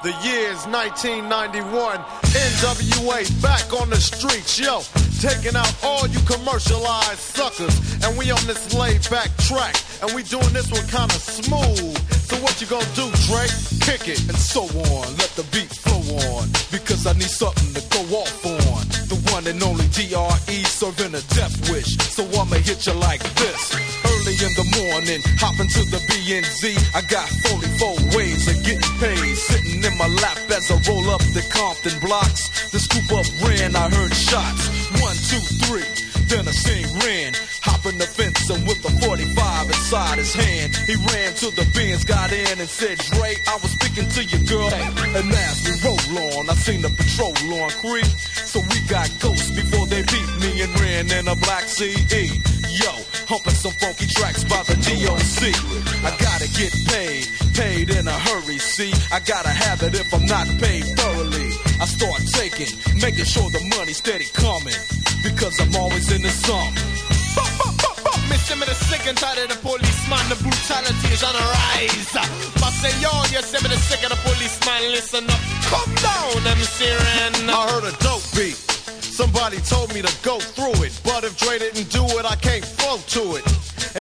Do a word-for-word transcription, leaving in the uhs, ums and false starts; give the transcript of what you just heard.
The year's nineteen ninety-one. N W A back on the streets, yo. Taking out all you commercialized suckers. And we on this laid back track. And we doing this one kinda smooth. So what you gonna do, Dre? Kick it. And so on, let the beat flow on. Because I need something to go off on. The one and only D R E serving a death wish. So I'ma hit you like this. Early in the morning, hopping to the B N Z. I got forty-four ways of getting paid. Sitting in my lap as I roll up the Compton blocks. The scoop up ran, I heard shots. One, two, three, then I seen Ren. Hopping the fence and with the forty-five inside his hand. He ran to the Benz, got in and said, Dre, I was speaking to your girl. And as we roll on, I seen the patrol on Creek. So we got ghosts before they beat me and ran in a black C E. Yo, humping some funky tracks by the D O C. I gotta get paid, paid in a hurry, see. I gotta have it if I'm not paid thoroughly. I start taking, making sure the money's steady coming. Because I'm always in the sum. Me see me the sick and tired of the policeman. The brutality is on the rise. But say yo, you see me the sick of the policeman. Listen up, come down, M C Ren. I heard a dope beat. Somebody told me to go through